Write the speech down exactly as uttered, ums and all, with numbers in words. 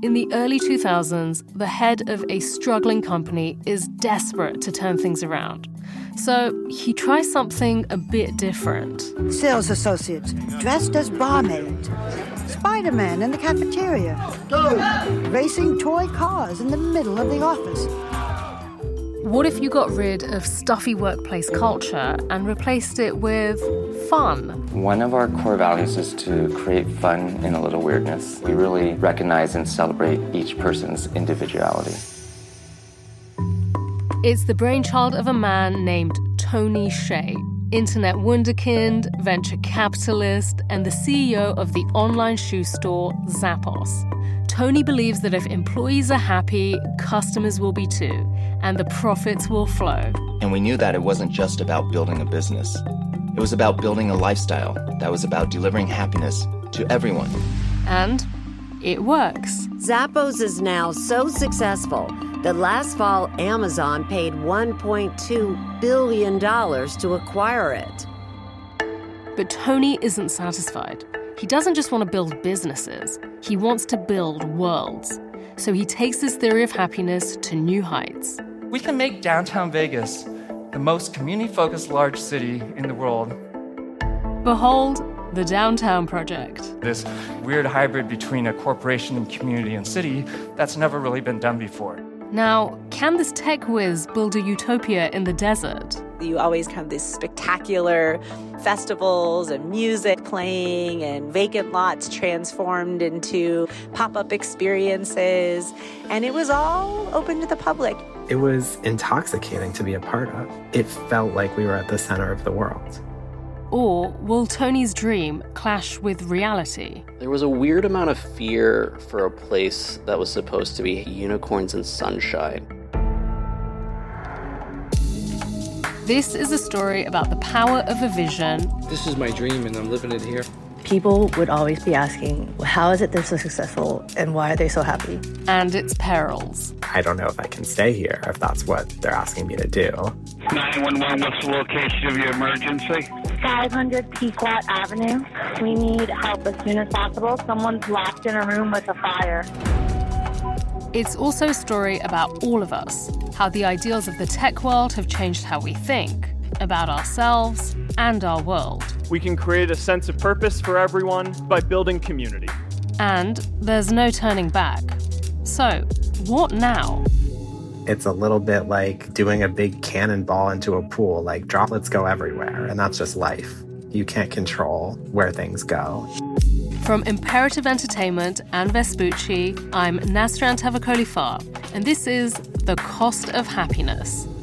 In the early two thousands, the head of a struggling company is desperate to turn things around. So he tries something a bit different. Sales associates dressed as barmaids. Spider-Man in the cafeteria. Racing toy cars in the middle of the office. What if you got rid of stuffy workplace culture and replaced it with fun? One of our core values is to create fun in a little weirdness. We really recognize and celebrate each person's individuality. It's the brainchild of a man named Tony Hsieh, internet wunderkind, venture capitalist, and the C E O of the online shoe store Zappos. Tony believes that if employees are happy, customers will be too, and the profits will flow. And we knew that it wasn't just about building a business. It was about building a lifestyle that was about delivering happiness to everyone. And it works. Zappos is now so successful that last fall, Amazon paid one point two billion dollars to acquire it. But Tony isn't satisfied. He doesn't just want to build businesses. He wants to build worlds. So he takes his theory of happiness to new heights. We can make downtown Vegas the most community-focused large city in the world. Behold, the Downtown Project. This weird hybrid between a corporation and community and city that's never really been done before. Now, can this tech whiz build a utopia in the desert? You always have these spectacular festivals and music playing and vacant lots transformed into pop-up experiences. And it was all open to the public. It was intoxicating to be a part of. It felt like we were at the center of the world. Or will Tony's dream clash with reality? There was a weird amount of fear for a place that was supposed to be unicorns and sunshine. This is a story about the power of a vision. This is my dream and I'm living it here. People would always be asking, well, how is it they're so successful and why are they so happy? And its perils. I don't know if I can stay here if that's what they're asking me to do. nine one one, what's the location of your emergency? five hundred Pequot Avenue. We need help as soon as possible. Someone's locked in a room with a fire. It's also a story about all of us, how the ideals of the tech world have changed how we think about ourselves and our world. We can create a sense of purpose for everyone by building community. And there's no turning back. So, what now? It's a little bit like doing a big cannonball into a pool, like droplets go everywhere, and that's just life. You can't control where things go. From Imperative Entertainment and Vespucci, I'm Nasrin Tavakoli Farr, and this is The Cost of Happiness.